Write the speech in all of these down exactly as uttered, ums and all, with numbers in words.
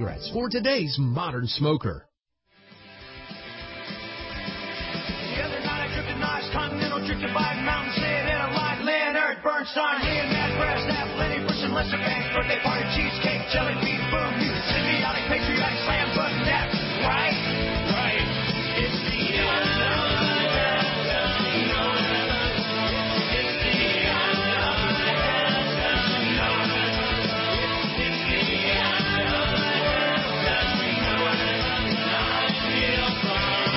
cigarettes for today's modern smoker. The other night I tripped a nice continental, tripped a bike, mountain, slid in a light, Leonard Bernstein, Leon Mad Brass, Nap, Lenny, Bruce, and Lester Banks, birthday party, cheesecake, jelly bean, boom, music, symbiotic, patriotic, slam, button, that's right, right, it's the end of the world, as we know it, it's the end of the world, as we know it, it's the end of the world, as we know it, I feel fine.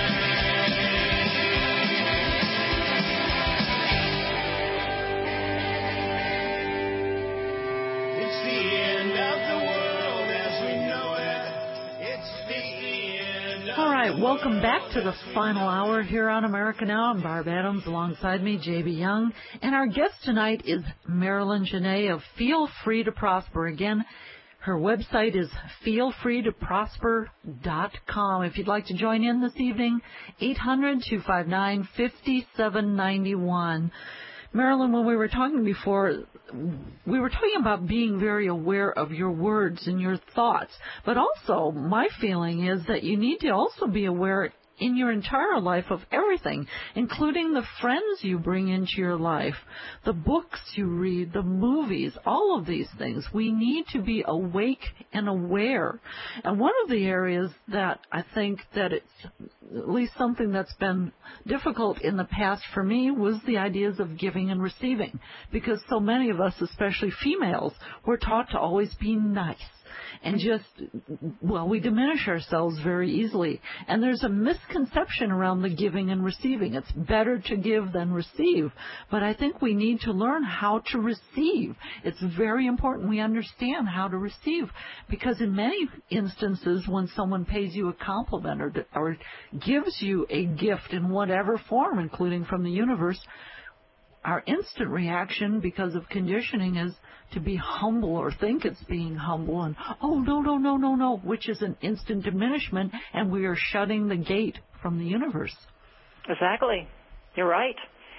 It's the end of the world as we know it. It's the end of All right, welcome back to the final hour here on America Now. I'm Barb Adams, alongside me, J B. Young. And our guest tonight is Marilyn Genet of Feel Free to Prosper. Again, her website is feel free to prosper dot com. If you'd like to join in this evening, eight hundred, two five nine, five seven nine one. Marilyn, when we were talking before, we were talking about being very aware of your words and your thoughts. But also, my feeling is that you need to also be aware in your entire life of everything, including the friends you bring into your life, the books you read, the movies, all of these things. We need to be awake and aware. And one of the areas that I think that it's at least something that's been difficult in the past for me was the ideas of giving and receiving, because so many of us, especially females, were taught to always be nice. And just, well, we diminish ourselves very easily. And there's a misconception around the giving and receiving. It's better to give than receive. But I think we need to learn how to receive. It's very important we understand how to receive. Because in many instances, when someone pays you a compliment or, or gives you a gift in whatever form, including from the universe, our instant reaction, because of conditioning, is to be humble or think it's being humble and, oh, no, no, no, no, no, which is an instant diminishment, and we are shutting the gate from the universe. Exactly. You're right.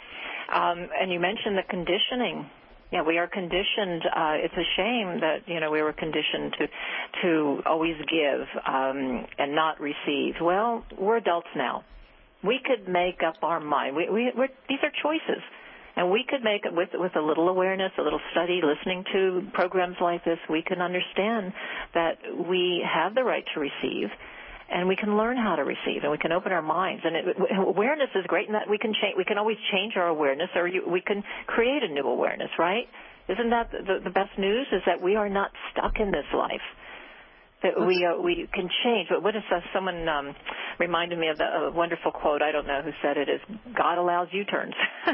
Um, and you mentioned the conditioning. Yeah, we are conditioned. Uh, it's a shame that, you know, we were conditioned to to always give um, and not receive. Well, we're adults now. We could make up our mind. We, we, we're, these are choices. And we could make it with with a little awareness, a little study, listening to programs like this, we can understand that we have the right to receive, and we can learn how to receive, and we can open our minds. And it, awareness is great in that we can change. We can always change our awareness, or you, we can create a new awareness, right? Isn't that the, the best news? Is that we are not stuck in this life. That we uh, we can change. But what is uh, someone um, reminded me of the, a wonderful quote. I don't know who said it. Is God allows U-turns.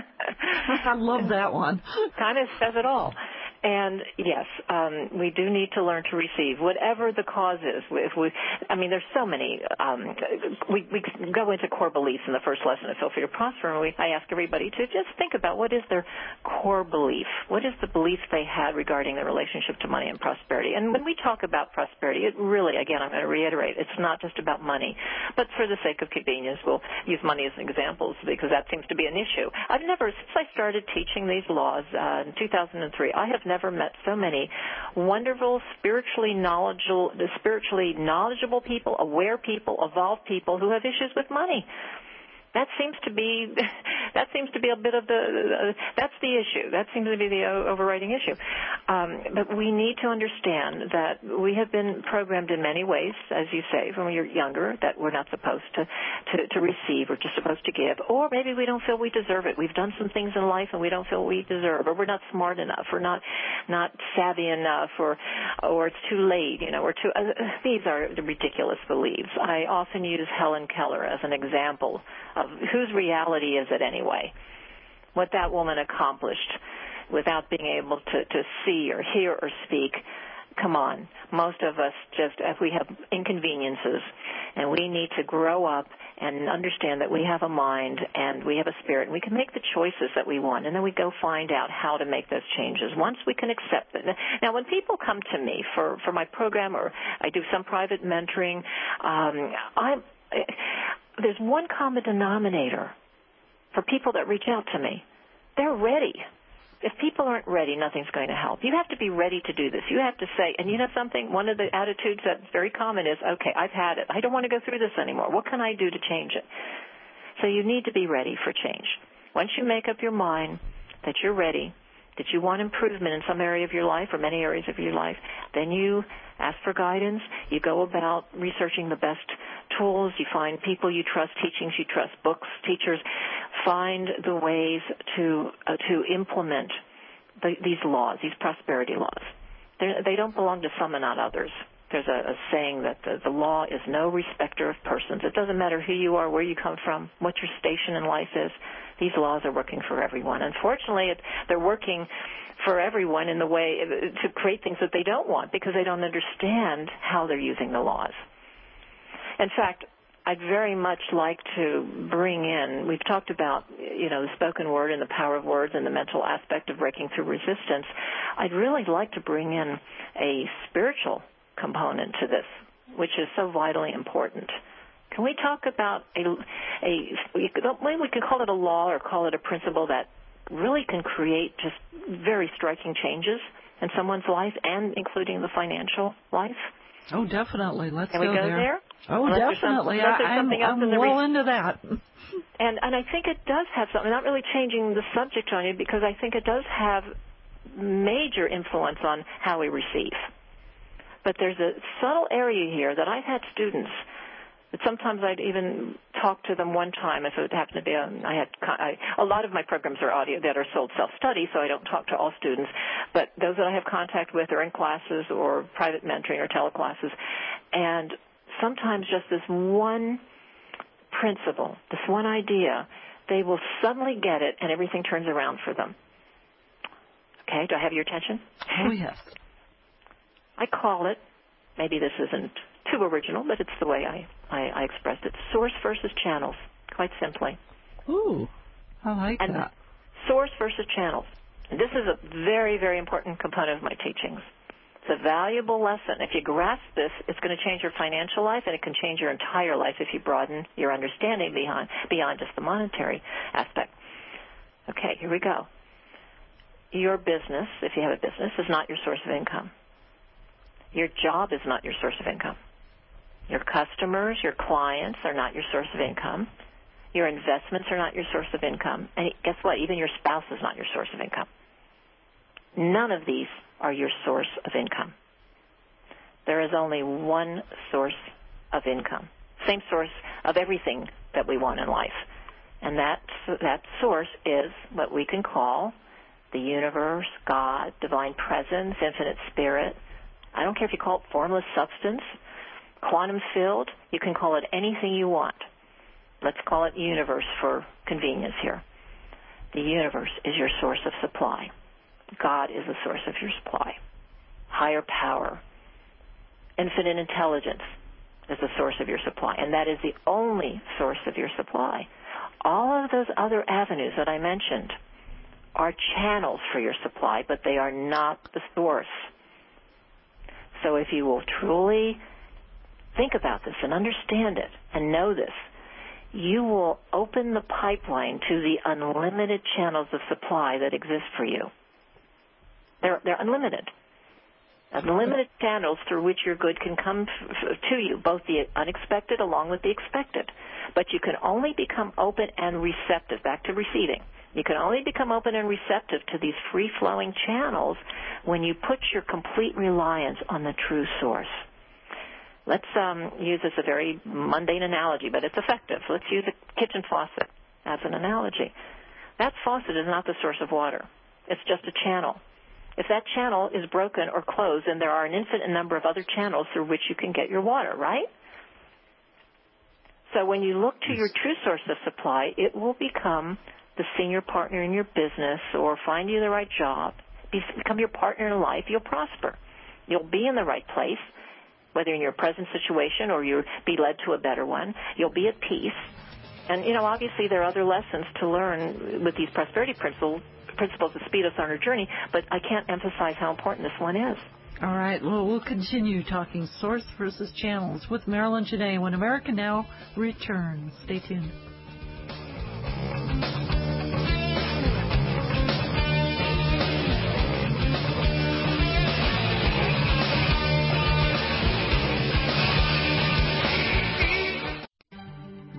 I love that one. Kind of says it all. And yes, um, we do need to learn to receive, whatever the cause is. If we, I mean, there's so many. Um, we, we go into core beliefs in the first lesson of Feel Free to Prosper, and we, I ask everybody to just think about what is their core belief. What is the belief they had regarding their relationship to money and prosperity? And when we talk about prosperity, it really, again, I'm going to reiterate, it's not just about money. But for the sake of convenience, we'll use money as examples because that seems to be an issue. I've never, since I started teaching these laws uh, in two thousand three, I have never met so many wonderful, spiritually knowledgeable, spiritually knowledgeable people, aware people, evolved people who have issues with money. That seems to be that seems to be a bit of the uh, that's the issue. That seems to be the overriding issue. Um, but we need to understand that we have been programmed in many ways, as you say, when you're younger, that we're not supposed to, to, to receive, we're just supposed to give. Or maybe we don't feel we deserve it. We've done some things in life and we don't feel we deserve, or we're not smart enough, or not not savvy enough, or or it's too late. You know, or too. Uh, these are the ridiculous beliefs. I often use Helen Keller as an example of whose reality is it anyway? What that woman accomplished without being able to, to see or hear or speak. Come on. Most of us just, if we have inconveniences, and we need to grow up and understand that we have a mind and we have a spirit, and we can make the choices that we want, and then we go find out how to make those changes. Once we can accept it. Now, when people come to me for, for my program, or I do some private mentoring, um, I'm... there's one common denominator for people that reach out to me. They're ready. If people aren't ready, nothing's going to help. You have to be ready to do this. You have to say, and you know something? One of the attitudes that's very common is, okay, I've had it. I don't want to go through this anymore. What can I do to change it? So you need to be ready for change. Once you make up your mind that you're ready, that you want improvement in some area of your life or many areas of your life, then you ask for guidance. You go about researching the best tools. You find people you trust, teachings you trust, books, teachers. Find the ways to uh, to implement the, these laws, these prosperity laws. They're, they don't belong to some and not others. There's a, a saying that the, the law is no respecter of persons. It doesn't matter who you are, where you come from, what your station in life is. These laws are working for everyone. Unfortunately, it, they're working for everyone in the way to create things that they don't want because they don't understand how they're using the laws. In fact, I'd very much like to bring in, we've talked about, you know, the spoken word and the power of words and the mental aspect of breaking through resistance. I'd really like to bring in a spiritual component to this, which is so vitally important. Can we talk about a, a we could call it a law or call it a principle that really can create just very striking changes in someone's life and including the financial life? Oh, definitely. Let's Can go, we go there. there? Oh, unless definitely. There's some, I, I'm, I'm in well re- into that. And and I think it does have something, not really changing the subject on you, because I think it does have major influence on how we receive. But there's a subtle area here that I've had students that sometimes I'd even talk to them one time if it happened to be a, I had I, a lot of my programs are audio that are sold self-study, so I don't talk to all students. But those that I have contact with are in classes or private mentoring or teleclasses. And sometimes just this one principle, this one idea, they will suddenly get it and everything turns around for them. Okay, do I have your attention? Oh, yes. I call it, maybe this isn't too original, but it's the way I, I, I expressed it, source versus channels, quite simply. Ooh, I like and that. Source versus channels. And this is a very, very important component of my teachings. It's a valuable lesson. If you grasp this, it's going to change your financial life, and it can change your entire life if you broaden your understanding beyond, beyond just the monetary aspect. Okay, here we go. Your business, if you have a business, is not your source of income. Your job is not your source of income. Your customers, your clients are not your source of income. Your investments are not your source of income. And guess what? Even your spouse is not your source of income. None of these are your source of income. There is only one source of income, same source of everything that we want in life. And that, that source is what we can call the universe, God, divine presence, infinite spirit. I don't care if you call it formless substance, quantum field. You can call it anything you want. Let's call it universe for convenience here. The universe is your source of supply. God is the source of your supply. Higher power, infinite intelligence is the source of your supply, and that is the only source of your supply. All of those other avenues that I mentioned are channels for your supply, but they are not the source. So if you will truly think about this and understand it and know this, you will open the pipeline to the unlimited channels of supply that exist for you. They're, they're unlimited. Unlimited channels through which your good can come f- f- to you, both the unexpected along with the expected. But you can only become open and receptive, back to receiving. You can only become open and receptive to these free-flowing channels when you put your complete reliance on the true source. Let's um, use this a very mundane analogy, but it's effective. Let's use a kitchen faucet as an analogy. That faucet is not the source of water. It's just a channel. If that channel is broken or closed, then there are an infinite number of other channels through which you can get your water, right? So when you look to your true source of supply, it will become the senior partner in your business or find you the right job, become your partner in life. You'll prosper. You'll be in the right place, whether in your present situation or you'll be led to a better one. You'll be at peace. And, you know, obviously there are other lessons to learn with these prosperity principles, principles that speed us on our journey, but I can't emphasize how important this one is. All right. Well, we'll continue talking source versus channels with Marilyn Janae when America Now returns. Stay tuned.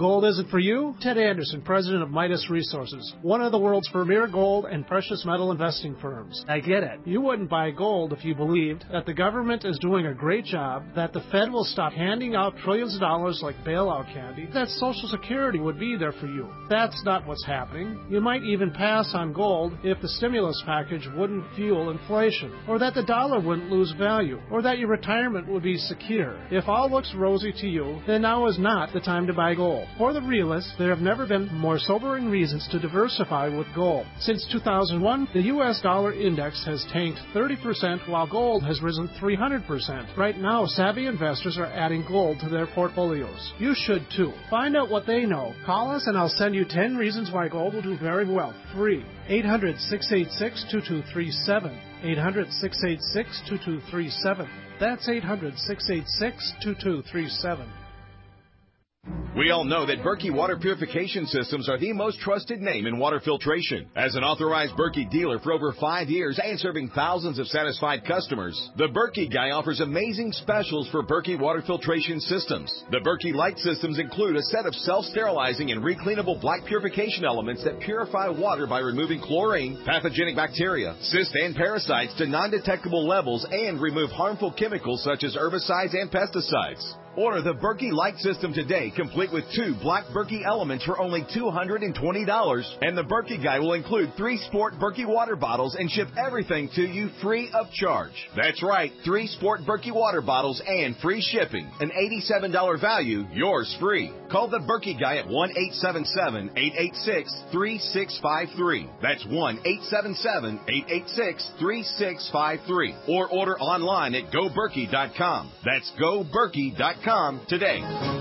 gold isn't for you? Ted Anderson, president of Midas Resources, one of the world's premier gold and precious metal investing firms. I get it. You wouldn't buy gold if you believed that the government is doing a great job, that the Fed will stop handing out trillions of dollars like bailout candy, that Social Security would be there for you. That's not what's happening. You might even pass on gold if the stimulus package wouldn't fuel inflation, or that the dollar wouldn't lose value, or that your retirement would be secure. If all looks rosy to you, then now is not the time to buy gold. For the realists, there have never been more sobering reasons to diversify with gold. Since two thousand one, the U S dollar index has tanked thirty percent while gold has risen three hundred percent. Right now, savvy investors are adding gold to their portfolios. You should too. Find out what they know. Call us and I'll send you ten reasons why gold will do very well. Free. eight hundred, six eight six, two two three seven. eight hundred, six eight six, two two three seven. That's eight hundred, six eight six, two two three seven. We all know that Berkey Water Purification Systems are the most trusted name in water filtration. As an authorized Berkey dealer for over five years and serving thousands of satisfied customers, the Berkey Guy offers amazing specials for Berkey Water Filtration Systems. The Berkey Light Systems include a set of self-sterilizing and recleanable black purification elements that purify water by removing chlorine, pathogenic bacteria, cysts, and parasites to non-detectable levels and remove harmful chemicals such as herbicides and pesticides. Order the Berkey Light System today, complete with two black Berkey elements for only two hundred twenty dollars. And the Berkey Guy will include three Sport Berkey water bottles and ship everything to you free of charge. That's right, three Sport Berkey water bottles and free shipping. An eighty-seven dollars value, yours free. Call the Berkey Guy at one eight seven seven, eight eight six, three six five three. That's one eight seven seven, eight eight six, three six five three. Or order online at go berkey dot com. That's go berkey dot com today.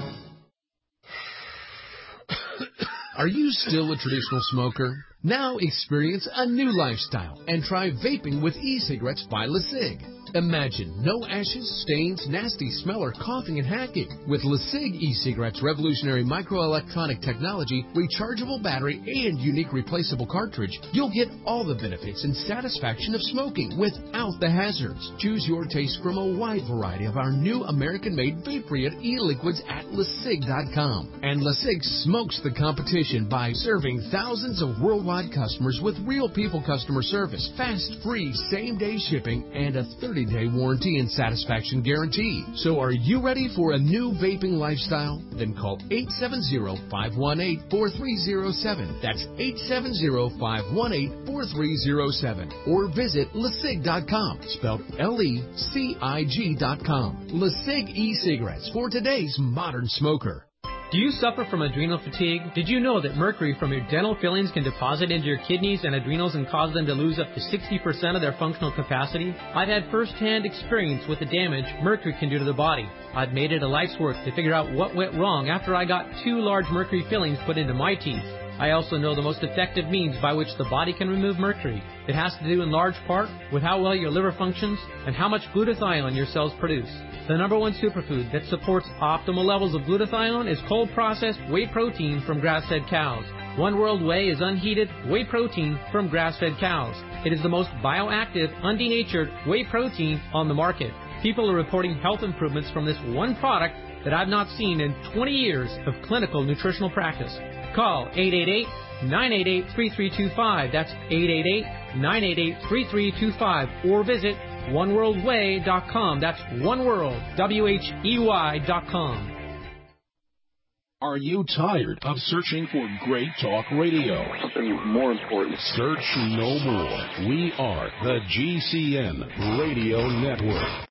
Are you still a traditional smoker? Now experience a new lifestyle and try vaping with e-cigarettes by LeSig. Imagine no ashes, stains, nasty smell, or coughing and hacking. With LeSig e-cigarettes' revolutionary microelectronic technology, rechargeable battery, and unique replaceable cartridge, you'll get all the benefits and satisfaction of smoking without the hazards. Choose your taste from a wide variety of our new American-made vape-free e-liquids at LeSig dot com. And LeSig smokes the competition by serving thousands of worldwide customers with real people customer service, fast, free, same-day shipping, and a thirty day warranty and satisfaction guarantee. So are you ready for a new vaping lifestyle? Then call eight seven zero, five one eight, four three zero seven. That's eight seven zero, five one eight, four three zero seven. Or visit LeSig dot com, spelled L E C I G dot com. LeSig e-cigarettes for today's modern smoker. Do you suffer from adrenal fatigue? Did you know that mercury from your dental fillings can deposit into your kidneys and adrenals and cause them to lose up to sixty percent of their functional capacity? I've had first-hand experience with the damage mercury can do to the body. I've made it a life's work to figure out what went wrong after I got two large mercury fillings put into my teeth. I also know the most effective means by which the body can remove mercury. It has to do in large part with how well your liver functions and how much glutathione your cells produce. The number one superfood that supports optimal levels of glutathione is cold-processed whey protein from grass-fed cows. One World Whey is unheated whey protein from grass-fed cows. It is the most bioactive, undenatured whey protein on the market. People are reporting health improvements from this one product that I've not seen in twenty years of clinical nutritional practice. Call eight eight eight, nine eight eight, three three two five. That's eight eight eight, nine eight eight, three three two five. Or visit one world way dot com. That's oneworld, W H E Y dot com. Are you tired of searching for great talk radio? Something more important. Search no more. We are the G C N Radio Network.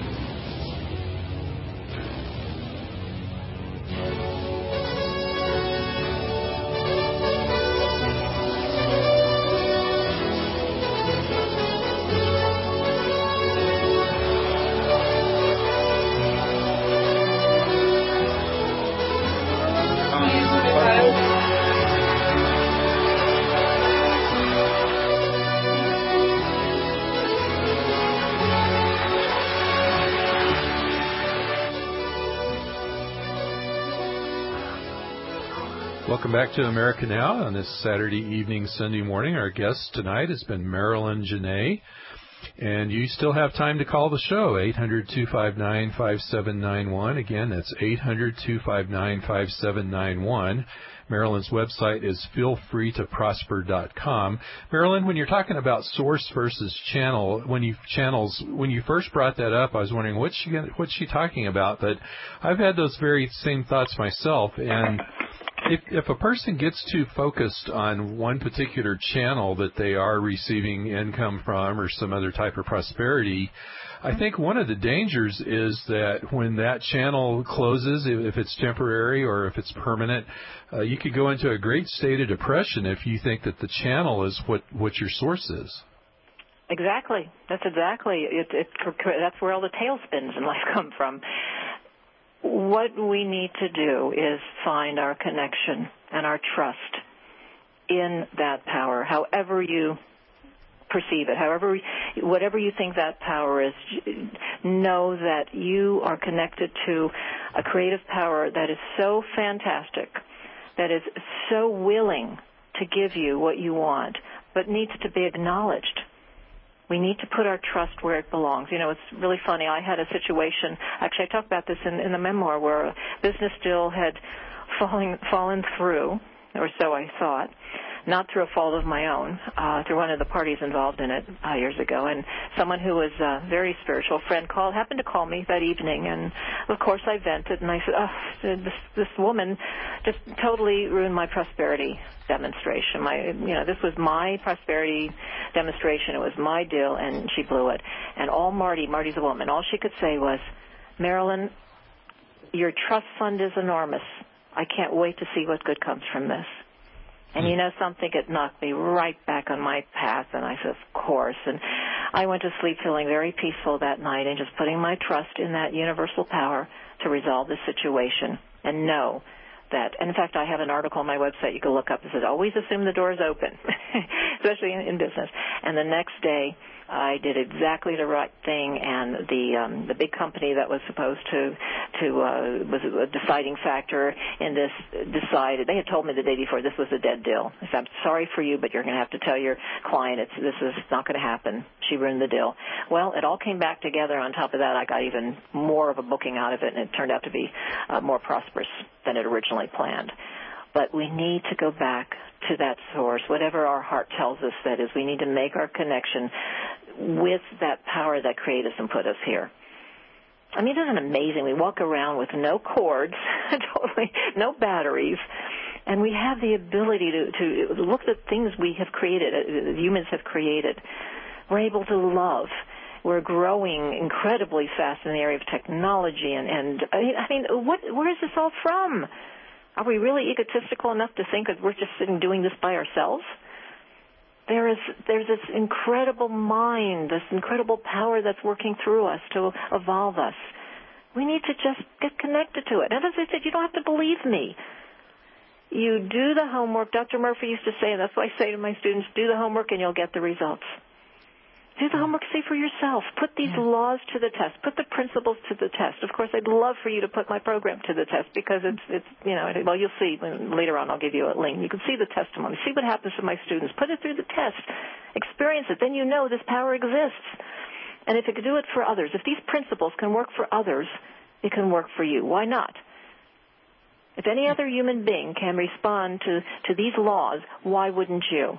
Welcome back to America Now on this Saturday evening, Sunday morning. Our guest tonight has been Marilyn Genet. And you still have time to call the show, eight hundred, two five nine, five seven nine one. Again, that's eight hundred, two five nine, five seven nine one. Marilyn's website is feel free to prosper dot com. Marilyn, when you're talking about source versus channel, when you channels, when you first brought that up, I was wondering what's she what's she talking about? But I've had those very same thoughts myself, and if if a person gets too focused on one particular channel that they are receiving income from or some other type of prosperity, I think one of the dangers is that when that channel closes, if it's temporary or if it's permanent, uh, you could go into a great state of depression if you think that the channel is what, what your source is. Exactly. That's exactly. It, it, that's where all the tailspins in life come from. What we need to do is find our connection and our trust in that power, however you perceive it, however, whatever you think that power is. Know that you are connected to a creative power that is so fantastic, that is so willing to give you what you want, but needs to be acknowledged. We need to put our trust where it belongs. You know, it's really funny. I had a situation, actually I talk about this in, in the memoir, where a business deal had falling, fallen through, or so I thought, not through a fault of my own, uh, through one of the parties involved in it uh, years ago. And someone who was a very spiritual friend called, happened to call me that evening, and of course I vented, and I said, oh, this, this woman just totally ruined my prosperity demonstration. My, you know, this was my prosperity demonstration. It was my deal, and she blew it. And all Marty, Marty's a woman, all she could say was, Marilyn, your trust fund is enormous. I can't wait to see what good comes from this. And you know something, it knocked me right back on my path, and I said, of course. And I went to sleep feeling very peaceful that night and just putting my trust in that universal power to resolve the situation and know that. And in fact, I have an article on my website you can look up that says, always assume the door is open, especially in, in business. And the next day, I did exactly the right thing, and the um, the big company that was supposed to to uh, was a deciding factor in this decided. They had told me the day before this was a dead deal. I said, I'm sorry for you, but you're going to have to tell your client it's this is not going to happen. She ruined the deal. Well, it all came back together. On top of that, I got even more of a booking out of it, and it turned out to be uh, more prosperous than it originally planned. But we need to go back to that source, whatever our heart tells us that is. We need to make our connection with that power that created us and put us here. I mean, isn't it amazing? We walk around with no cords, totally, no batteries, and we have the ability to, to look at things we have created, uh, humans have created. We're able to love. We're growing incredibly fast in the area of technology, and, and I mean, what, where is this all from? Are we really egotistical enough to think that we're just sitting doing this by ourselves? There is there's this incredible mind, this incredible power that's working through us to evolve us. We need to just get connected to it. And as I said, you don't have to believe me. You do the homework. Doctor Murphy used to say, and that's what I say to my students, do the homework and you'll get the results. Do the homework, see for yourself. Put these laws to the test. Put the principles to the test. Of course, I'd love for you to put my program to the test because it's, it's you know, well, you'll see later on. I'll give you a link. You can see the testimony. See what happens to my students. Put it through the test. Experience it. Then you know this power exists. And if it can do it for others, if these principles can work for others, it can work for you. Why not? If any other human being can respond to, to these laws, why wouldn't you?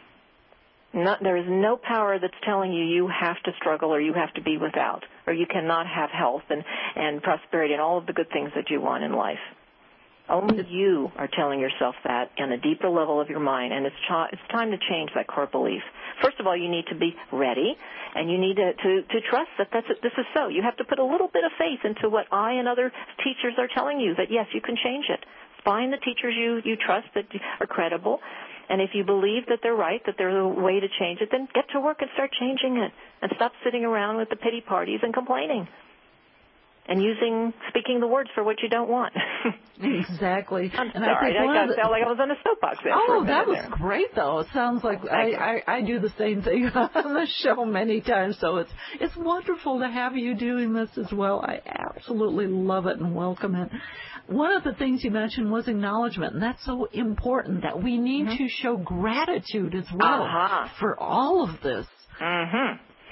Not, there is no power that's telling you you have to struggle or you have to be without or you cannot have health and, and prosperity and all of the good things that you want in life. Only you are telling yourself that on a deeper level of your mind, and it's, ch- it's time to change that core belief. First of all, you need to be ready, and you need to, to, to trust that that's, this is so. You have to put a little bit of faith into what I and other teachers are telling you, that, yes, you can change it. Find the teachers you, you trust that are credible. And if you believe that they're right, that there's a way to change it, then get to work and start changing it. And stop sitting around with the pity parties and complaining. And using, speaking the words for what you don't want. Exactly. I'm and sorry, I, I got, felt like I was on a soapbox there. Oh, that was there. great, though. It sounds like I, I, I do the same thing on the show many times, so it's it's wonderful to have you doing this as well. I absolutely love it and welcome it. One of the things you mentioned was acknowledgement, and that's so important, that we need mm-hmm. to show gratitude as well uh-huh. for all of this. Mm-hmm.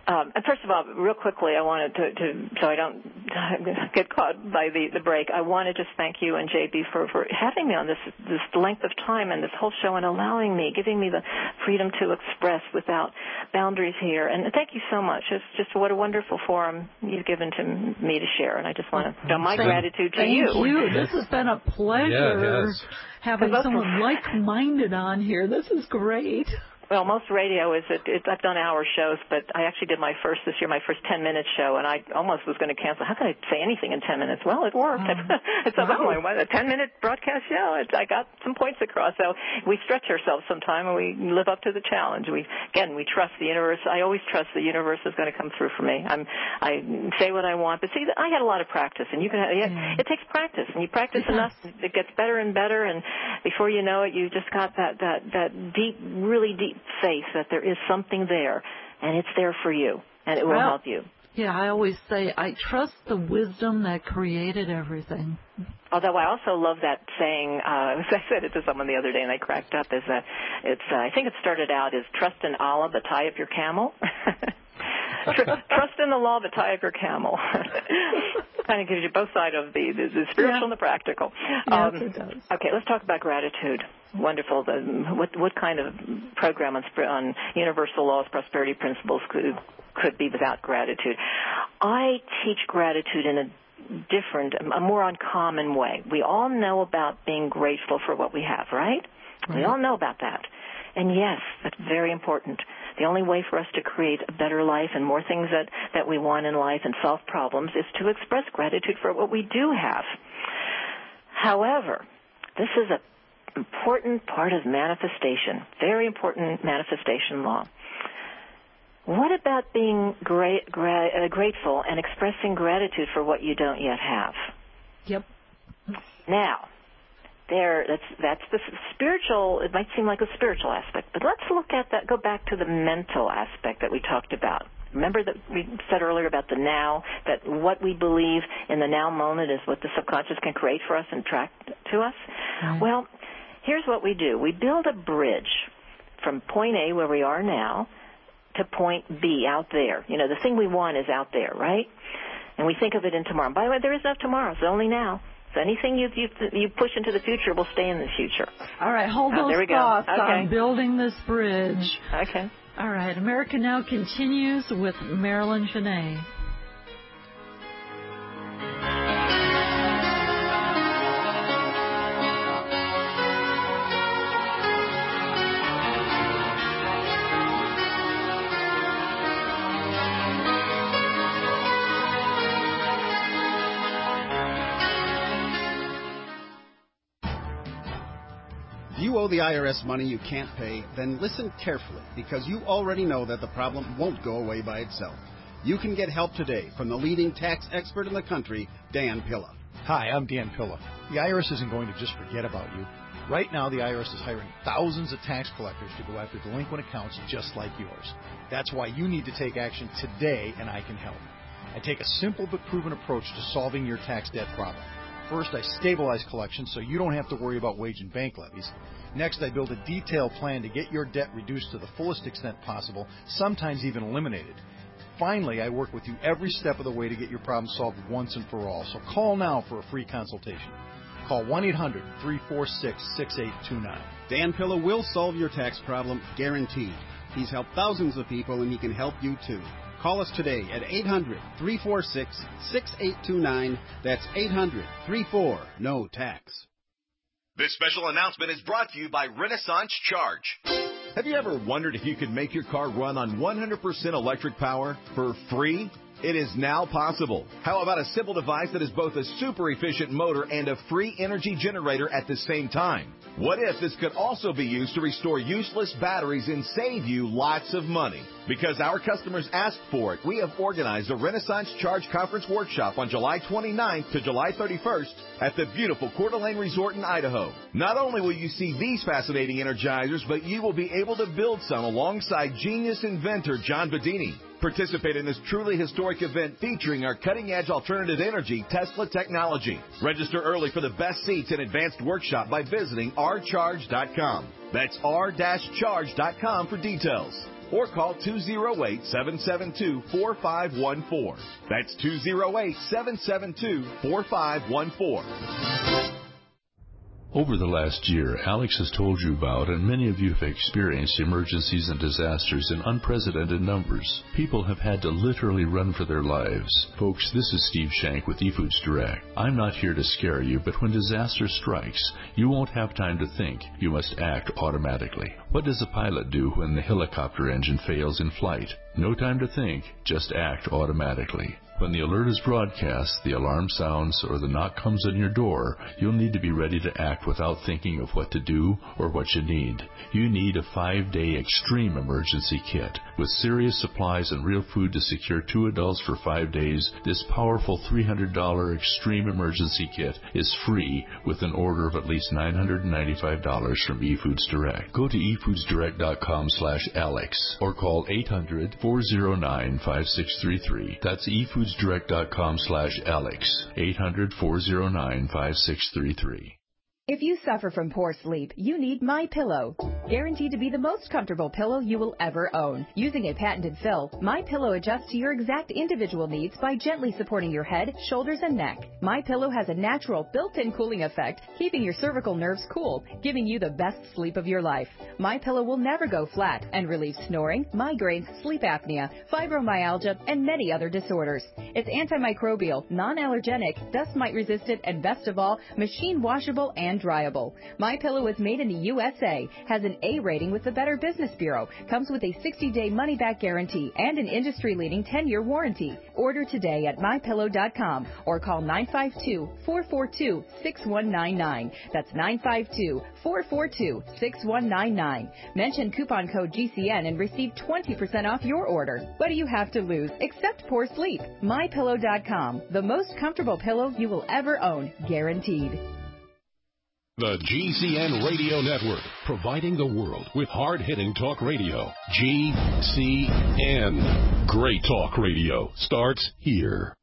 Um, and first of all, real quickly, I wanted to, to so I don't get caught by the, the break, I want to just thank you and J B for, for having me on this this length of time and this whole show and allowing me, giving me the freedom to express without boundaries here. And thank you so much. It's just what a wonderful forum you've given to me to share. And I just want to show my thank, gratitude to thank you. Thank you. This has been a pleasure yeah, having someone like-minded on here. This is great. Well, most radio is, it, it, I've done hour shows, but I actually did my first this year, my first ten-minute show, and I almost was going to cancel. How can I say anything in ten minutes? Well, it worked. Oh. It's a, wow. a ten-minute broadcast show. It's, I got some points across. So we stretch ourselves sometime, and we live up to the challenge. We Again, we trust the universe. I always trust the universe is going to come through for me. I'm, I say what I want, but see, I had a lot of practice, and you can. Mm. It takes practice, and you practice yes. enough, it gets better and better, and before you know it, you just got that, that, that deep, really deep faith that there is something there, and it's there for you, and it will well, help you. Yeah, I always say I trust the wisdom that created everything. Although I also love that saying, uh, I said it to someone the other day, and they cracked up, is that it's, uh, I think it started out as trust in Allah, but tie up your camel. Trust in the law, but tie up your camel. Kind of gives you both sides of the, the, the spiritual yeah. and the practical. Um, yes, it does. Okay, let's talk about gratitude. Wonderful. The, what, what kind of program on, on universal laws, prosperity principles could, could be without gratitude? I teach gratitude in a different, a more uncommon way. We all know about being grateful for what we have, right? right? We all know about that. And yes, that's very important. The only way for us to create a better life and more things that, that we want in life and solve problems is to express gratitude for what we do have. However, this is an important part of manifestation, very important manifestation law. What about being great, gra- uh, grateful and expressing gratitude for what you don't yet have? Yep. Now, there, that's that's the spiritual. It might seem like a spiritual aspect, but let's look at that. Go back to the mental aspect that we talked about. Remember that we said earlier about the now, that what we believe in the now moment is what the subconscious can create for us and attract to us. Right. Well, here's what we do: we build a bridge from point A, where we are now, to point B, out there. You know, the thing we want is out there, right? And we think of it in tomorrow. By the way, there is no tomorrow. It's only now. So anything you, you you push into the future will stay in the future. All right, hold oh, those thoughts okay. on building this bridge. Okay. All right, America Now continues with Marilyn Janae. If you owe the I R S money you can't pay, then listen carefully, because you already know that the problem won't go away by itself. You can get help today from the leading tax expert in the country, Dan Pilla. Hi, I'm Dan Pilla. The I R S isn't going to just forget about you. Right now, the I R S is hiring thousands of tax collectors to go after delinquent accounts just like yours. That's why you need to take action today, and I can help. I take a simple but proven approach to solving your tax debt problem. First, I stabilize collections so you don't have to worry about wage and bank levies. Next, I build a detailed plan to get your debt reduced to the fullest extent possible, sometimes even eliminated. Finally, I work with you every step of the way to get your problem solved once and for all. So call now for a free consultation. Call one eight hundred, three four six, six eight two nine. Dan Pilla will solve your tax problem, guaranteed. He's helped thousands of people, and he can help you too. Call us today at eight hundred, three four six, six eight two nine. That's eight hundred, three four, N O tax. This special announcement is brought to you by Renaissance Charge. Have you ever wondered if you could make your car run on one hundred percent electric power for free? It is now possible. How about a simple device that is both a super efficient motor and a free energy generator at the same time? What if this could also be used to restore useless batteries and save you lots of money? Because our customers asked for it, we have organized a Renaissance Charge Conference Workshop on July twenty-ninth to July thirty-first at the beautiful Coeur d'Alene Resort in Idaho. Not only will you see these fascinating energizers, but you will be able to build some alongside genius inventor John Bedini. Participate in this truly historic event featuring our cutting-edge alternative energy Tesla technology. Register early for the best seats and advanced workshop by visiting r charge dot com. That's r dash charge dot com for details. or call two oh eight, seven seven two, four five one four. That's two oh eight, seven seven two, four five one four. Over the last year, Alex has told you about, and many of you have experienced, emergencies and disasters in unprecedented numbers. People have had to literally run for their lives. Folks, this is Steve Shank with eFoods Direct. I'm not here to scare you, but when disaster strikes, you won't have time to think. You must act automatically. What does a pilot do when the helicopter engine fails in flight? No time to think, just act automatically. When the alert is broadcast, the alarm sounds, or the knock comes on your door, you'll need to be ready to act without thinking of what to do or what you need. You need a five-day extreme emergency kit. With serious supplies and real food to secure two adults for five days, this powerful three hundred dollars extreme emergency kit is free with an order of at least nine hundred ninety-five dollars from eFoods Direct. Go to e foods direct dot com slash alex or call eight hundred, four oh nine, five six three three. That's e foods direct dot com slash alex, eight hundred, four oh nine, five six three three. If you suffer from poor sleep, you need MyPillow. Guaranteed to be the most comfortable pillow you will ever own. Using a patented fill, MyPillow adjusts to your exact individual needs by gently supporting your head, shoulders, and neck. MyPillow has a natural built-in cooling effect, keeping your cervical nerves cool, giving you the best sleep of your life. MyPillow will never go flat and relieves snoring, migraines, sleep apnea, fibromyalgia, and many other disorders. It's antimicrobial, non-allergenic, dust mite resistant, and best of all, machine washable and dryable. MyPillow is made in the U S A, has an A rating with the Better Business Bureau, comes with a sixty-day money-back guarantee, and an industry-leading ten-year warranty. Order today at my pillow dot com or call nine five two, four four two, six one nine nine. That's nine five two, four four two, six one nine nine. Mention coupon code G C N and receive twenty percent off your order. What do you have to lose except poor sleep? my pillow dot com, the most comfortable pillow you will ever own, guaranteed. The G C N Radio Network, providing the world with hard-hitting talk radio. G C N. Great talk radio starts here.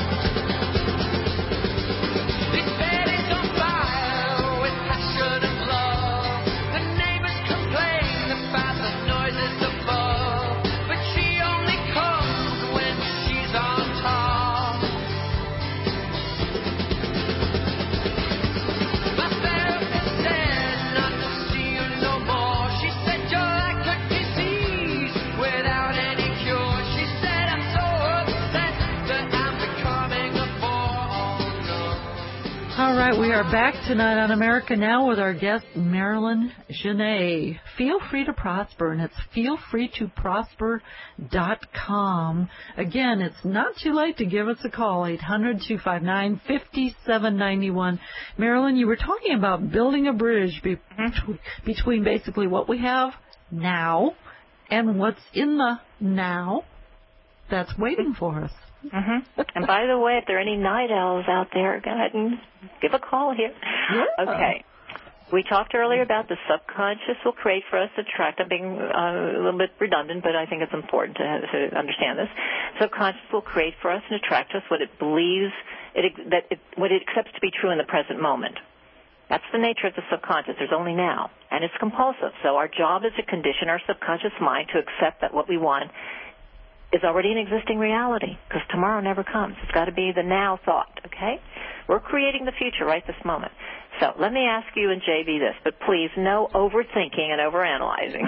All right, we are back tonight on America Now with our guest, Marilyn Genet. Feel free to prosper, and it's feel free to prosper dot com. Again, it's not too late to give us a call, eight hundred, two five nine, five seven nine one. Marilyn, you were talking about building a bridge be- between basically what we have now and what's in the now that's waiting for us. Mm-hmm. And by the way, if there are any night owls out there, go ahead and give a call here. Yeah. Okay. We talked earlier about the subconscious will create for us attract. I'm being uh, a little bit redundant, but I think it's important to, to understand this. Subconscious will create for us and attract us what it believes, it, that it, what it accepts to be true in the present moment. That's the nature of the subconscious. There's only now, and it's compulsive. So our job is to condition our subconscious mind to accept that what we want is already an existing reality, because tomorrow never comes. It's got to be the now thought, okay? We're creating the future right this moment. So let me ask you and J B this, but please, no overthinking and overanalyzing.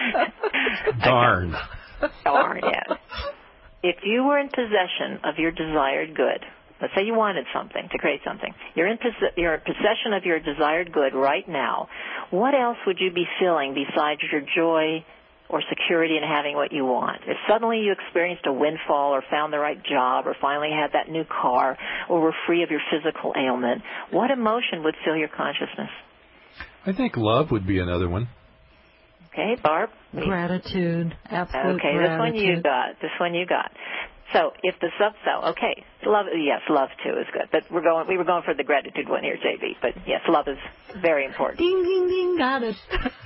Darn. Darn, yes. If you were in possession of your desired good, let's say you wanted something, to create something, you're in, pos- you're in possession of your desired good right now, what else would you be feeling besides your joy or security in having what you want? If suddenly you experienced a windfall or found the right job or finally had that new car or were free of your physical ailment, what emotion would fill your consciousness? I think love would be another one. Okay, Barb? Gratitude. Absolute okay, gratitude. this one you got. This one you got. So if the sub so okay, love yes, love too is good. But we're going we were going for the gratitude one here, J B. But yes, love is very important. Ding ding ding, got it.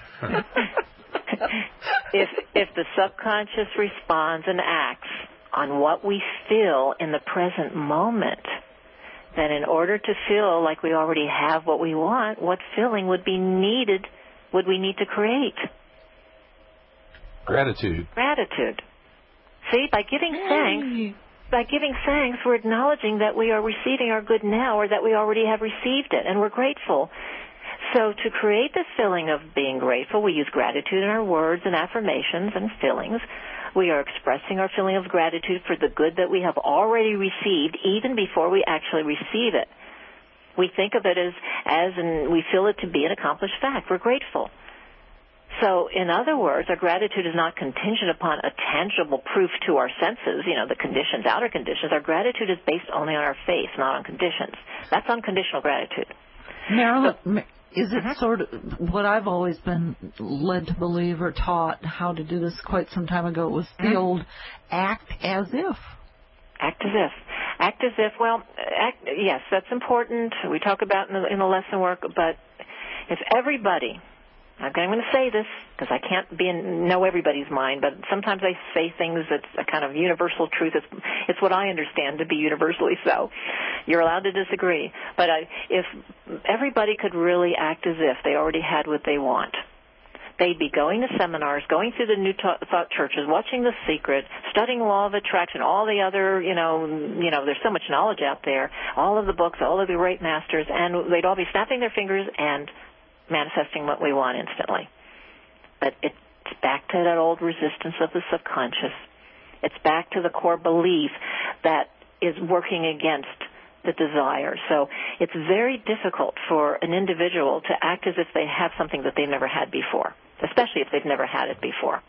if if the subconscious responds and acts on what we feel in the present moment, then in order to feel like we already have what we want, what feeling would be needed, would we need to create? Gratitude. Gratitude. See, by giving thanks, by giving thanks, we're acknowledging that we are receiving our good now, or that we already have received it, and we're grateful. So to create the feeling of being grateful, we use gratitude in our words and affirmations and feelings. We are expressing our feeling of gratitude for the good that we have already received, even before we actually receive it. We think of it as, as and we feel it to be an accomplished fact. We're grateful. So, in other words, our gratitude is not contingent upon a tangible proof to our senses, you know, the conditions, outer conditions. Our gratitude is based only on our faith, not on conditions. That's unconditional gratitude. Marilyn, So, is it sort of what I've always been led to believe or taught how to do this quite some time ago? It was the mm-hmm. old act as if. Act as if. Act as if, well, act, yes, that's important. We talk about in the, in the lesson work, but if everybody... I'm going to say this because I can't be in, know everybody's mind, but sometimes I say things that's a kind of universal truth. It's, it's what I understand to be universally so. You're allowed to disagree. But I, if everybody could really act as if they already had what they want, they'd be going to seminars, going through the New Thought churches, watching The Secret, studying Law of Attraction, all the other, you know, you know, there's so much knowledge out there, all of the books, all of the great masters, and they'd all be snapping their fingers and manifesting what we want instantly. But it's back to that old resistance of the subconscious. It's back to the core belief that is working against the desire. So it's very difficult for an individual to act as if they have something that they've never had before, especially if they've never had it before.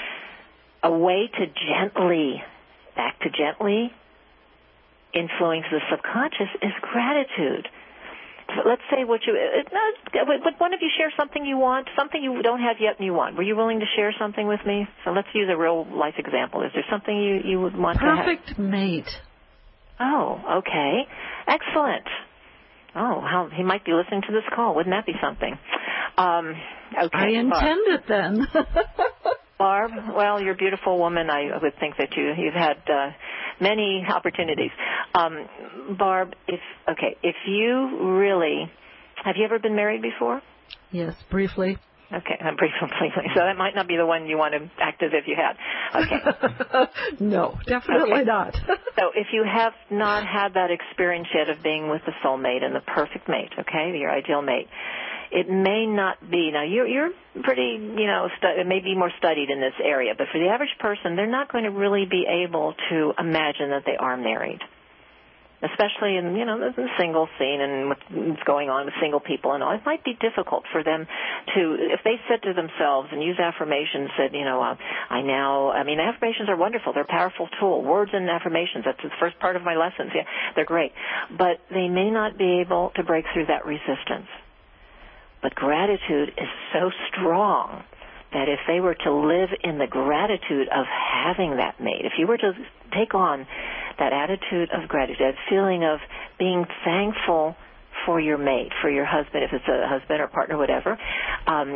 A way to gently, back to gently influence the subconscious is gratitude. Let's say what you, would one of you share something you want, something you don't have yet and you want? Were you willing to share something with me? So let's use a real life example. Is there something you, you would want Perfect to have? Perfect mate. Oh, okay. Excellent. Oh, how, he might be listening to this call. Wouldn't that be something? Um, okay. I intend it then. Barb, well, you're a beautiful woman. I would think that you, you've had uh, many opportunities. Um, Barb, if okay, if you really, have you ever been married before? Yes, briefly. Okay, uh, briefly, briefly. So that might not be the one you want to act as if you had. Okay. No, definitely okay. not. So if you have not had that experience yet of being with the soulmate and the perfect mate, okay, your ideal mate, it may not be. Now, you're, you're pretty, you know, stu- maybe more studied in this area, but for the average person, they're not going to really be able to imagine that they are married, especially in, you know, the single scene and what's going on with single people and all. It might be difficult for them to, if they said to themselves and use affirmations, said, you know, uh, I now, I mean, affirmations are wonderful. They're a powerful tool. Words and affirmations, that's the first part of my lessons. Yeah, they're great. But they may not be able to break through that resistance. But gratitude is so strong that if they were to live in the gratitude of having that mate, if you were to take on that attitude of gratitude, that feeling of being thankful for your mate, for your husband, if it's a husband or partner, whatever, um,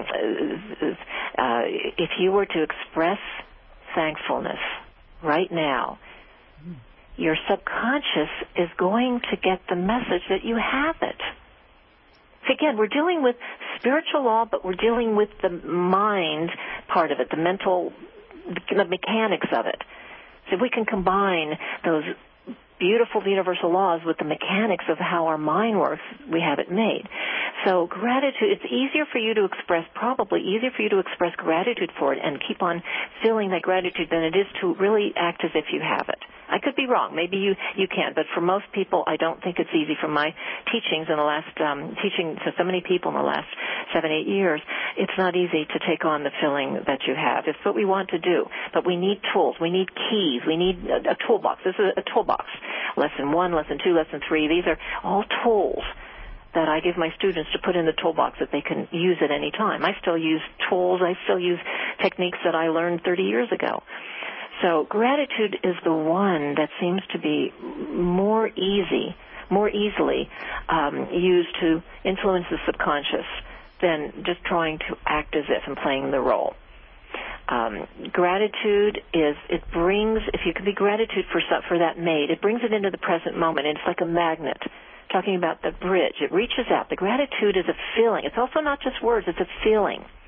uh, if you were to express thankfulness right now, your subconscious is going to get the message that you have it. Again, we're dealing with spiritual law, but we're dealing with the mind part of it, the mental, the mechanics of it. So if we can combine those beautiful universal laws with the mechanics of how our mind works, we have it made. So gratitude, it's easier for you to express, probably easier for you to express gratitude for it and keep on feeling that gratitude than it is to really act as if you have it. I could be wrong. Maybe you, you can, but for most people, I don't think it's easy. From my teachings in the last, um, teaching to so many people in the last seven, eight years, it's not easy to take on the feeling that you have. It's what we want to do, but we need tools. We need keys. We need a, a toolbox. This is a, a toolbox. Lesson one, lesson two, lesson three, these are all tools that I give my students to put in the toolbox that they can use at any time. I still use tools. I still use techniques that I learned thirty years ago. So gratitude is the one that seems to be more easy, more easily um, used to influence the subconscious than just trying to act as if and playing the role. Um, gratitude is, it brings, if you could be gratitude for for that mate, it brings it into the present moment. It's like a magnet. Talking about the bridge, it reaches out. The gratitude is a feeling. It's also not just words, it's a feeling.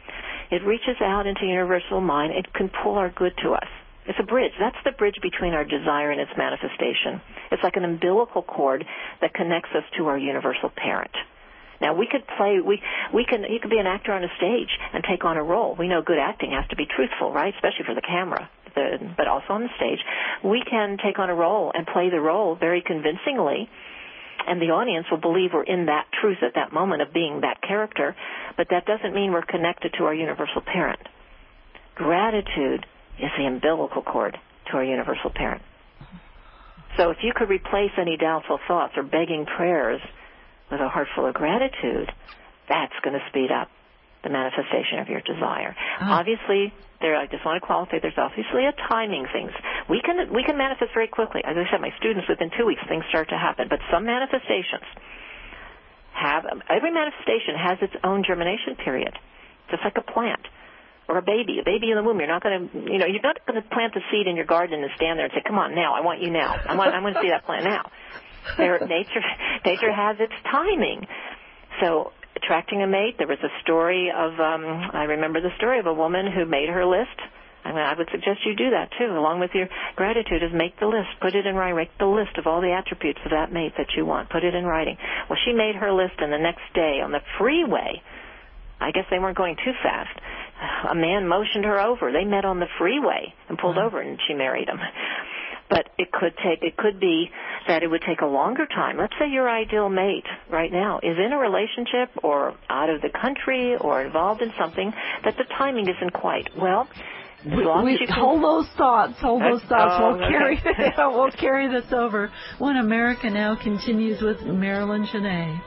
It reaches out into universal mind. It can pull our good to us. It's a bridge. That's the bridge between our desire and its manifestation. It's like an umbilical cord that connects us to our universal parent. Now, we could play, we, we can, you could be an actor on a stage and take on a role. We know good acting has to be truthful, right? Especially for the camera, the, but also on the stage. We can take on a role and play the role very convincingly, and the audience will believe we're in that truth at that moment of being that character, but that doesn't mean we're connected to our universal parent. Gratitude is the umbilical cord to our universal parent. So if you could replace any doubtful thoughts or begging prayers with a heart full of gratitude, that's going to speed up the manifestation of your desire. Oh. Obviously, there, I just want to qualify, there's obviously a timing things. We can, we can manifest very quickly. As I said, my students, within two weeks, things start to happen. But some manifestations have, every manifestation has its own germination period, just like a plant or a baby. A baby in the womb, you're not going to, you know, you're not going to plant the seed in your garden and stand there and say, come on now, I want you now. I want, I want to see that plant now. There, nature, nature has its timing. So, attracting a mate, there was a story of, um, I remember the story of a woman who made her list. I mean, I would suggest you do that too, along with your gratitude, is make the list, put it in writing, make the list of all the attributes of that mate that you want, put it in writing. Well, she made her list, and the next day on the freeway, I guess they weren't going too fast, a man motioned her over. They met on the freeway and pulled over, and she married him. But it could take, it could be that it would take a longer time. Let's say your ideal mate right now is in a relationship or out of the country or involved in something that the timing isn't quite. Well, as we, long we, as you can... hold those thoughts, hold those thoughts. Oh, we'll, okay. carry, we'll carry this over when America Now continues with Marilyn Janae.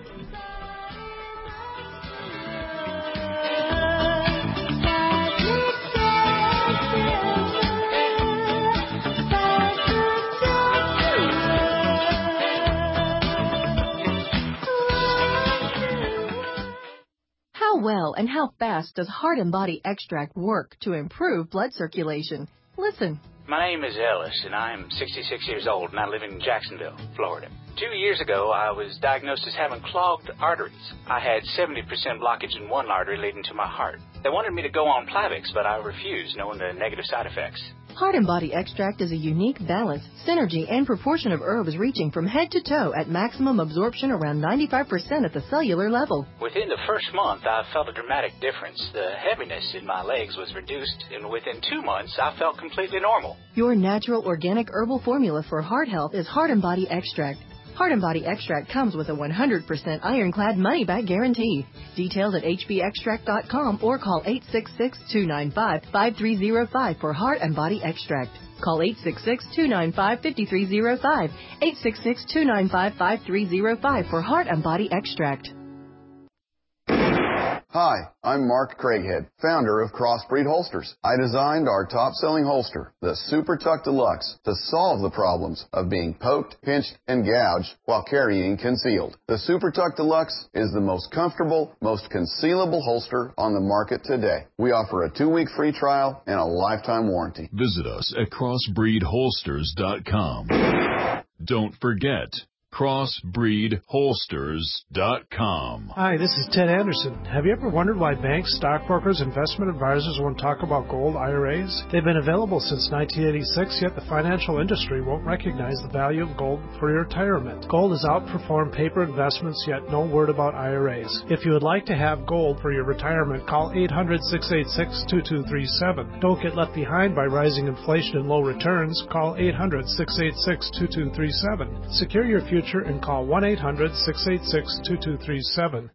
How well and how fast does Heart and Body Extract work to improve blood circulation? Listen. My name is Ellis, and I am sixty-six years old, and I live in Jacksonville, Florida. Two years ago, I was diagnosed as having clogged arteries. I had seventy percent blockage in one artery leading to my heart. They wanted me to go on Plavix, but I refused, knowing the negative side effects. Heart and Body Extract is a unique balance, synergy, and proportion of herbs reaching from head to toe at maximum absorption around ninety-five percent at the cellular level. Within the first month, I felt a dramatic difference. The heaviness in my legs was reduced, and within two months, I felt completely normal. Your natural organic herbal formula for heart health is Heart and Body Extract. Heart and Body Extract comes with a one hundred percent ironclad money-back guarantee. Details at h b extract dot com or call eight six six, two nine five, five three zero five for Heart and Body Extract. Call eight six six, two nine five, five three zero five, eight six six, two nine five, five three zero five for Heart and Body Extract. Hi, I'm Mark Craighead, founder of Crossbreed Holsters. I designed our top-selling holster, the Super Tuck Deluxe, to solve the problems of being poked, pinched, and gouged while carrying concealed. The Super Tuck Deluxe is the most comfortable, most concealable holster on the market today. We offer a two-week free trial and a lifetime warranty. Visit us at crossbreed holsters dot com. Don't forget, crossbreed holsters dot com. Hi, this is Ted Anderson. Have you ever wondered why banks, stockbrokers, investment advisors won't talk about gold I R As? They've been available since nineteen eighty-six, yet the financial industry won't recognize the value of gold for your retirement. Gold has outperformed paper investments, yet no word about I R As. If you would like to have gold for your retirement, call eight hundred, six eight six, two two three seven. Don't get left behind by rising inflation and low returns. Call eight hundred, six eight six, two two three seven. Secure your future and call one eight hundred, six eight six, two two three seven.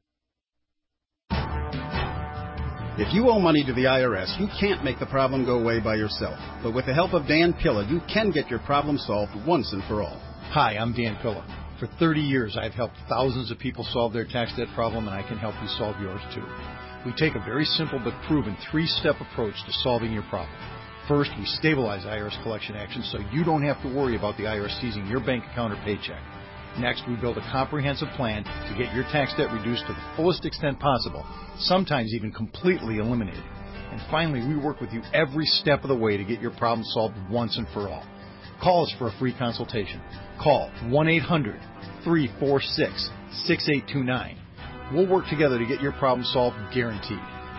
If you owe money to the I R S, you can't make the problem go away by yourself. But with the help of Dan Pilla, you can get your problem solved once and for all. Hi, I'm Dan Pilla. For thirty years, I've helped thousands of people solve their tax debt problem, and I can help you solve yours too. We take a very simple but proven three-step approach to solving your problem. First, we stabilize I R S collection actions so you don't have to worry about the I R S seizing your bank account or paycheck. Next, we build a comprehensive plan to get your tax debt reduced to the fullest extent possible, sometimes even completely eliminated. And finally, we work with you every step of the way to get your problem solved once and for all. Call us for a free consultation. Call one eight hundred, three four six, six eight two nine. We'll work together to get your problem solved, guaranteed.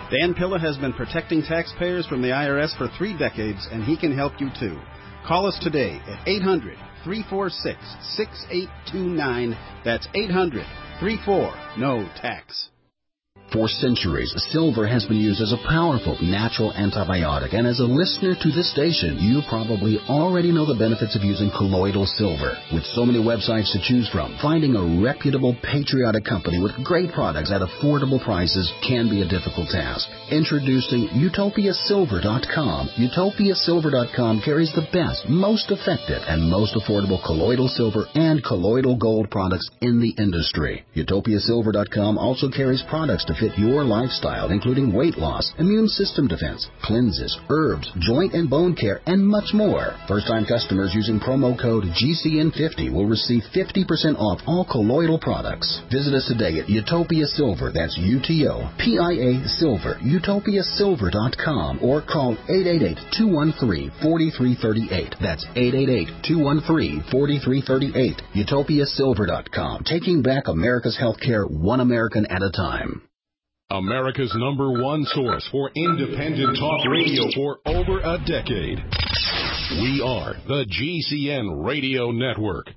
Dan Pilla has been protecting taxpayers from the I R S for three decades, and he can help you too. Call us today at eight hundred, three four six, six eight two nine. That's eight hundred, three four, N O tax. For centuries, silver has been used as a powerful natural antibiotic, and as a listener to this station, you probably already know the benefits of using colloidal silver. With so many websites to choose from, finding a reputable, patriotic company with great products at affordable prices can be a difficult task. Introducing Utopia Silver dot com. Utopia Silver dot com carries the best, most effective, and most affordable colloidal silver and colloidal gold products in the industry. Utopia Silver dot com also carries products to fit your lifestyle, including weight loss, immune system defense, cleanses, herbs, joint and bone care, and much more. First-time customers using promo code G C N fifty will receive fifty percent off all colloidal products. Visit us today at Utopia Silver, that's U T O P I A Silver, Utopia Silver dot com, or call eight eight eight, two one three, four three three eight. That's eight eight eight, two one three, four three three eight. Utopia Silver dot com, taking back America's healthcare one American at a time. America's number one source for independent talk radio for over a decade. We are the G C N Radio Network.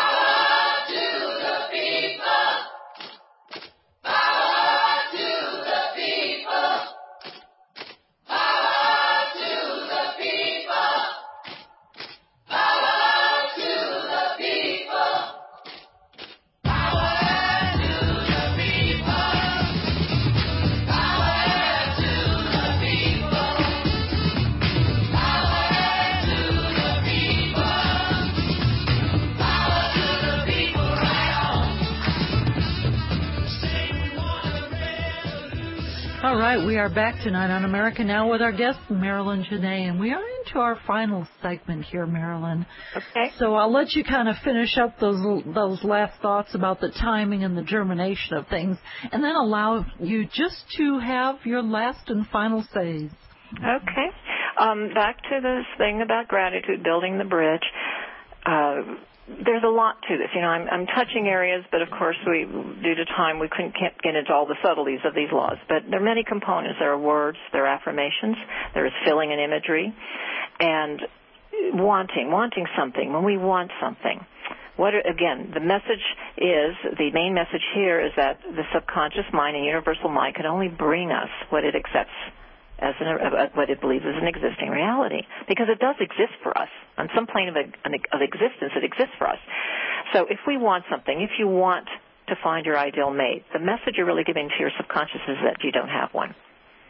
All right, we are back tonight on America Now with our guest, Marilyn Janae, and we are into our final segment here, Marilyn. Okay. So I'll let you kind of finish up those those last thoughts about the timing and the germination of things, and then allow you just to have your last and final says. Okay. Um, back to this thing about gratitude, building the bridge. Uh, There's a lot to this. You know, I'm, I'm touching areas, but of course, we, due to time, we couldn't can't get into all the subtleties of these laws. But there are many components. There are words, there are affirmations, there is filling and imagery, and wanting, wanting something. When we want something, what are, again, the message is, the main message here is that the subconscious mind and universal mind can only bring us what it accepts as an, uh, what it believes is an existing reality, because it does exist for us. On some plane of, a, of existence, it exists for us. So if we want something, if you want to find your ideal mate, the message you're really giving to your subconscious is that you don't have one.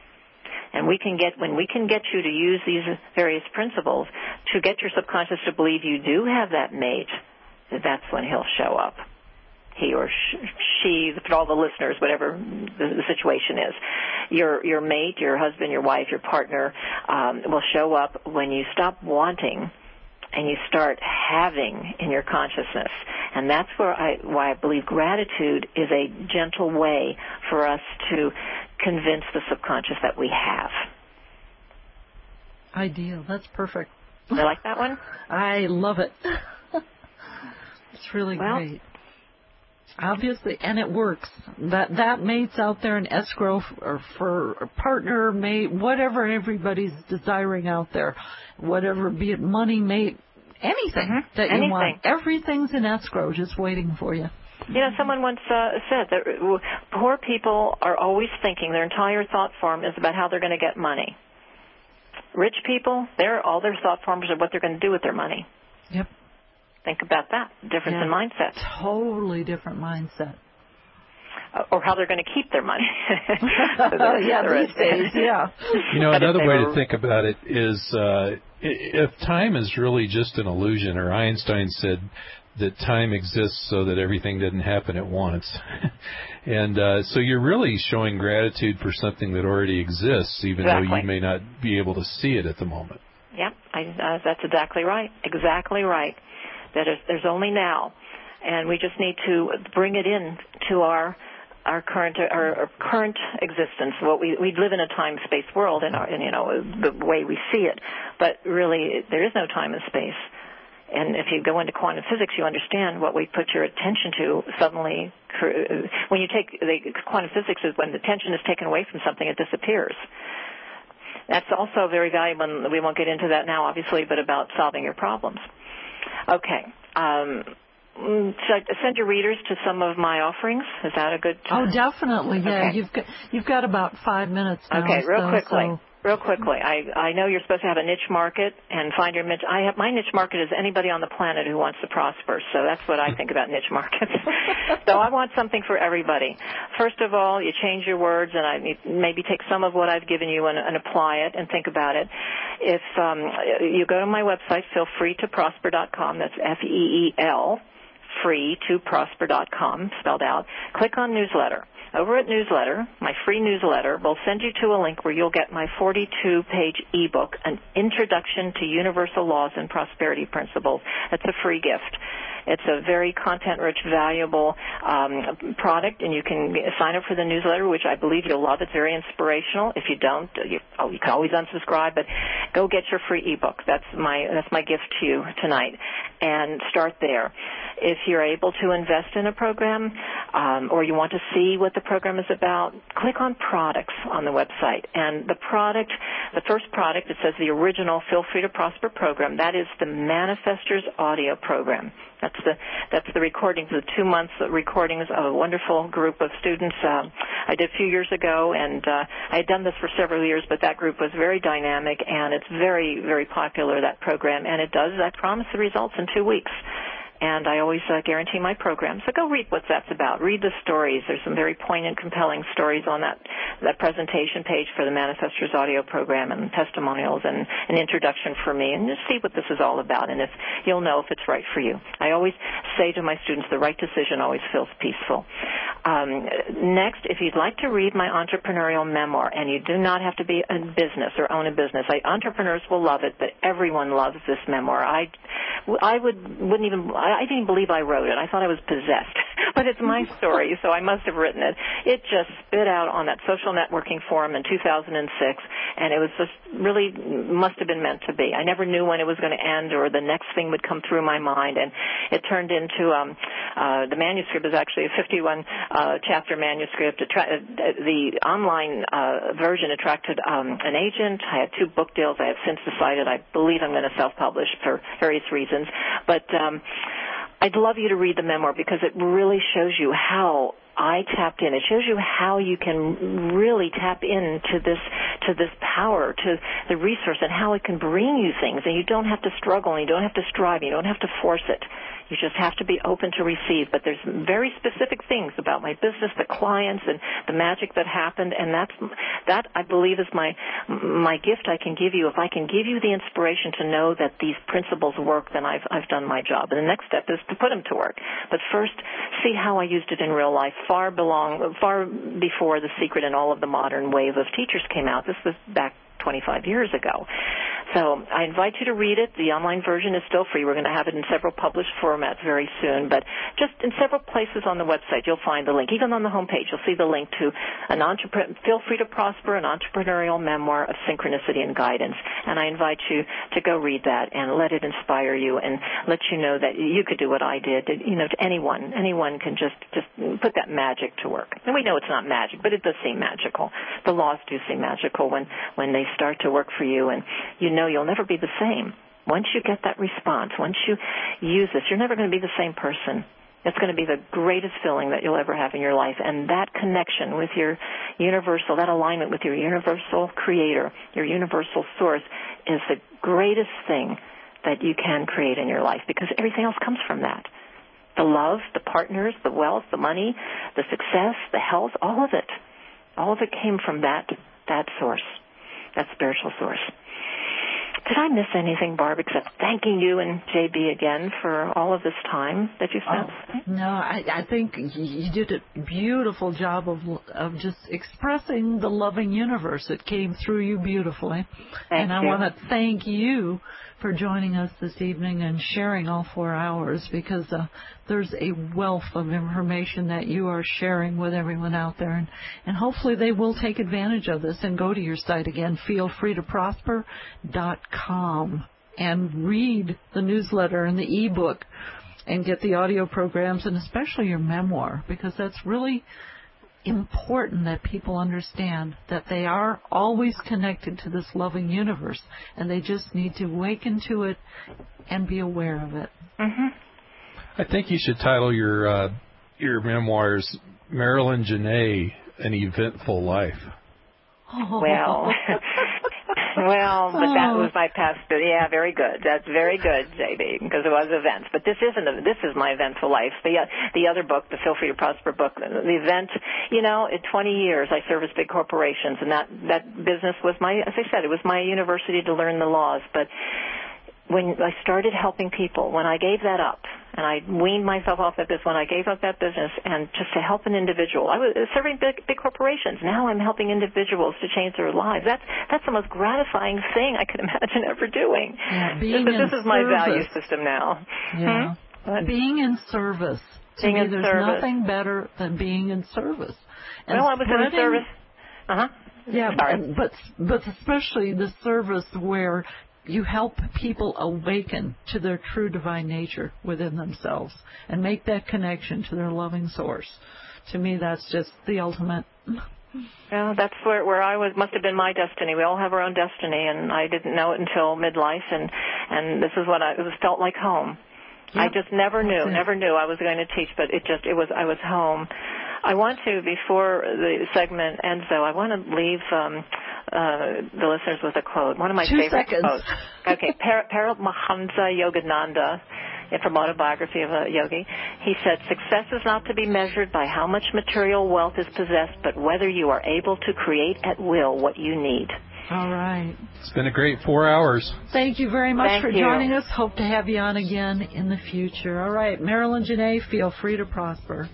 And we can get, when we can get you to use these various principles to get your subconscious to believe you do have that mate, that's when he'll show up. He or she, for all the listeners, whatever the, the situation is. Your your mate, your husband, your wife, your partner um, will show up when you stop wanting and you start having in your consciousness. And that's where I, why I believe gratitude is a gentle way for us to convince the subconscious that we have. Ideal. That's perfect. You like that one? I love it. It's really well, great. Obviously, and it works. That that mate's out there in escrow or for a partner, mate, whatever everybody's desiring out there, whatever, be it money, mate, anything mm-hmm. that anything. you want. Everything's in escrow, just waiting for you. You know, someone once uh, said that poor people are always thinking, their entire thought form is about how they're going to get money. Rich people, they're all their thought forms are what they're going to do with their money. Yep. Think about that. Difference yeah, in mindset. Totally different mindset. Uh, or how they're going to keep their money. so yeah, these days, yeah. You know, another way were... to think about it is uh, if time is really just an illusion, or Einstein said that time exists so that everything didn't happen at once. and uh, so you're really showing gratitude for something that already exists, even exactly. though you may not be able to see it at the moment. Yep, I, uh, that's exactly right. Exactly right. That is, there's only now, and we just need to bring it in to our our current our, our current existence. What we we live in a time-space world, in our, in, you know, the way we see it, but really there is no time and space. And if you go into quantum physics, you understand what we put your attention to suddenly. When you take the quantum physics is when the attention is taken away from something, it disappears. That's also very valuable, and we won't get into that now, obviously, but about solving your problems. Okay. Um, should I send your readers to some of my offerings? Is that a good Oh, definitely, yeah. Okay. You've got, you've got about five minutes now. Okay, real so, quickly. So. Real quickly, I, I know you're supposed to have a niche market and find your niche. I have my niche market is anybody on the planet who wants to prosper. So that's what I think about niche markets. So I want something for everybody. First of all, you change your words, and I maybe take some of what I've given you and, and apply it and think about it. If um, you go to my website, feel free to prosper dot com. That's F E E L, free to prosper dot com, spelled out. Click on newsletter. Over at newsletter, my free newsletter, will send you to a link where you'll get my forty-two page ebook, An Introduction to Universal Laws and Prosperity Principles. That's a free gift. It's a very content-rich, valuable um, product, and you can sign up for the newsletter, which I believe you'll love. It's very inspirational. If you don't, you, oh, you can always unsubscribe, but go get your free ebook. That's my that's my gift to you tonight, and start there. If you're able to invest in a program, um, or you want to see what the program is about, click on products on the website. And the product, the first product, it says the original Feel Free to Prosper program. That is the Manifestors audio program. That's the that's the recordings, the two months recordings of a wonderful group of students. Um, I did a few years ago, and uh, I had done this for several years, but that group was very dynamic, and it's very, very popular, that program. And it does, I promise, the results in two weeks. And I always uh, guarantee my program. So go read what that's about. Read the stories. There's some very poignant, compelling stories on that that presentation page for the Manifestors audio program, and testimonials and an introduction for me, and just see what this is all about, and if you'll know if it's right for you. I always say to my students, the right decision always feels peaceful. Um, next, if you'd like to read my entrepreneurial memoir, and you do not have to be in business or own a business, I, entrepreneurs will love it, but everyone loves this memoir. I, I would, wouldn't even... I didn't believe I wrote it. I thought I was possessed. But it's my story, so I must have written it. It just spit out on that social networking forum in two thousand six, and it was just really must have been meant to be. I never knew when it was going to end or the next thing would come through my mind, and it turned into um, uh, the manuscript is actually a fifty-one uh, chapter manuscript. Attra- the online uh, version attracted um, an agent. I had two book deals. I have since decided I believe I'm going to self-publish for various reasons, but um, I'd love you to read the memoir because it really shows you how I tapped in. It shows you how you can really tap into this to this power, to the resource, and how it can bring you things. And you don't have to struggle, and you don't have to strive, and you don't have to force it. You just have to be open to receive. But there's very specific things about my business, the clients, and the magic that happened, and that's that I believe is my my gift I can give you. If I can give you the inspiration to know that these principles work, then I've I've done my job. And the next step is to put them to work. But first, see how I used it in real life. Far belong far before The Secret and all of the modern wave of teachers came out. This was back twenty-five years ago. So I invite you to read it. The online version is still free. We're going to have it in several published formats very soon, but just in several places on the website you'll find the link. Even on the homepage you'll see the link to an entrepreneur, Feel Free to Prosper, an entrepreneurial memoir of synchronicity and guidance. And I invite you to go read that and let it inspire you and let you know that you could do what I did. You know, to anyone, anyone can just, just put that magic to work. And we know it's not magic, but it does seem magical. The laws do seem magical when, when they start to work for you, and you know you'll never be the same. Once you get that response, once you use this, you're never going to be the same person. It's going to be the greatest feeling that you'll ever have in your life, and that connection with your universal, that alignment with your universal creator, your universal source, is the greatest thing that you can create in your life, because everything else comes from that. The love, the partners, the wealth, the money, the success, the health, all of it. All of it came from that, that source. That spiritual source. Did I miss anything, Barb, except thanking you and J B again for all of this time that you spent? Oh, no, I, I think you did a beautiful job of of just expressing the loving universe. It came through you beautifully. Thank and I you. want to thank you for joining us this evening and sharing all four hours, because uh, there's a wealth of information that you are sharing with everyone out there, and, and hopefully they will take advantage of this and go to your site again, feel free to prosper dot com. and read the newsletter and the e-book and get the audio programs, and especially your memoir, because that's really important that people understand that they are always connected to this loving universe, and they just need to awaken to it and be aware of it. Mm-hmm. I think you should title your uh, your memoirs Marilyn Janae, An Eventful Life. Oh. Well, well, but that was my past. Yeah, very good. That's very good, J B, because it was events. But this isn't. A, this is my eventful life. The uh, the other book, the Feel Free to Prosper book, the event. You know, in twenty years, I serviced big corporations, and that that business was my. As I said, it was my university to learn the laws. But when I started helping people, when I gave that up, and I weaned myself off that business, when I gave up that business, and just to help an individual, I was serving big, big corporations. Now I'm helping individuals to change their lives. That's that's the most gratifying thing I could imagine ever doing. Yeah, being this, in this is my service. value system now. Yeah, hmm? being in service. To being me, in there's service. nothing better than being in service. And well, I was spreading, in service. Uh huh. Yeah, but, but but especially the service where you help people awaken to their true divine nature within themselves and make that connection to their loving source. To me, that's just the ultimate. Well, that's where where I was. Must have been my destiny. We all have our own destiny, and I didn't know it until midlife, and and this is what I it was felt like home. Yep. I just never knew, That's never knew I was going to teach, but it just it was I was home. I want to, before the segment ends, though, I want to leave um, uh, the listeners with a quote. One of my Two favorite seconds. quotes. Okay, Par- Paramahamsa Yogananda, from Autobiography of a Yogi, he said, "Success is not to be measured by how much material wealth is possessed, but whether you are able to create at will what you need." All right. It's been a great four hours. Thank you very much Thank for you. joining us. Hope to have you on again in the future. All right, Marilyn Janae, feel free to prosper.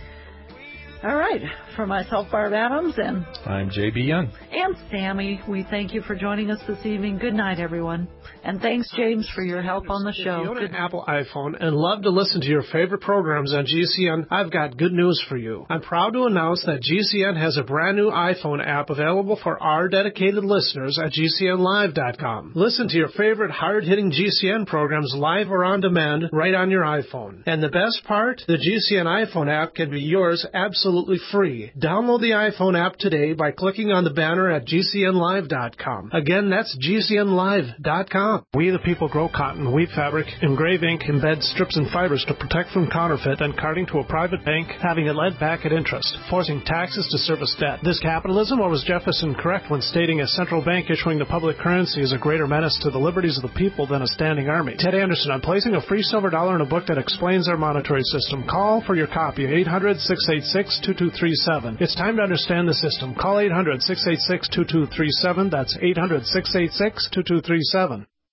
All right, for myself, Barb Adams, and I'm J B. Young. And Sammy, we thank you for joining us this evening. Good night, everyone. And thanks, James, for your help on the show. If you own Good an Apple iPhone and love to listen to your favorite programs on G C N, I've got good news for you. I'm proud to announce that G C N has a brand new iPhone app available for our dedicated listeners at G C N live dot com. Listen to your favorite hard-hitting G C N programs live or on demand right on your iPhone. And the best part, the G C N iPhone app can be yours absolutely free. Download the iPhone app today by clicking on the banner at G C N live dot com. Again, that's G C N live dot com. We the people grow cotton, weave fabric, engrave ink, embed strips and fibers to protect from counterfeit and carting to a private bank, having it led back at interest, forcing taxes to service debt. This capitalism, or was Jefferson correct when stating a central bank issuing the public currency is a greater menace to the liberties of the people than a standing army? Ted Anderson, I'm placing a free silver dollar in a book that explains our monetary system. Call for your copy, eight hundred, six eight six, two two three seven. It's time to understand the system. Call eight hundred, six eight six, two two three seven. That's eight hundred, six eight six, two two three seven.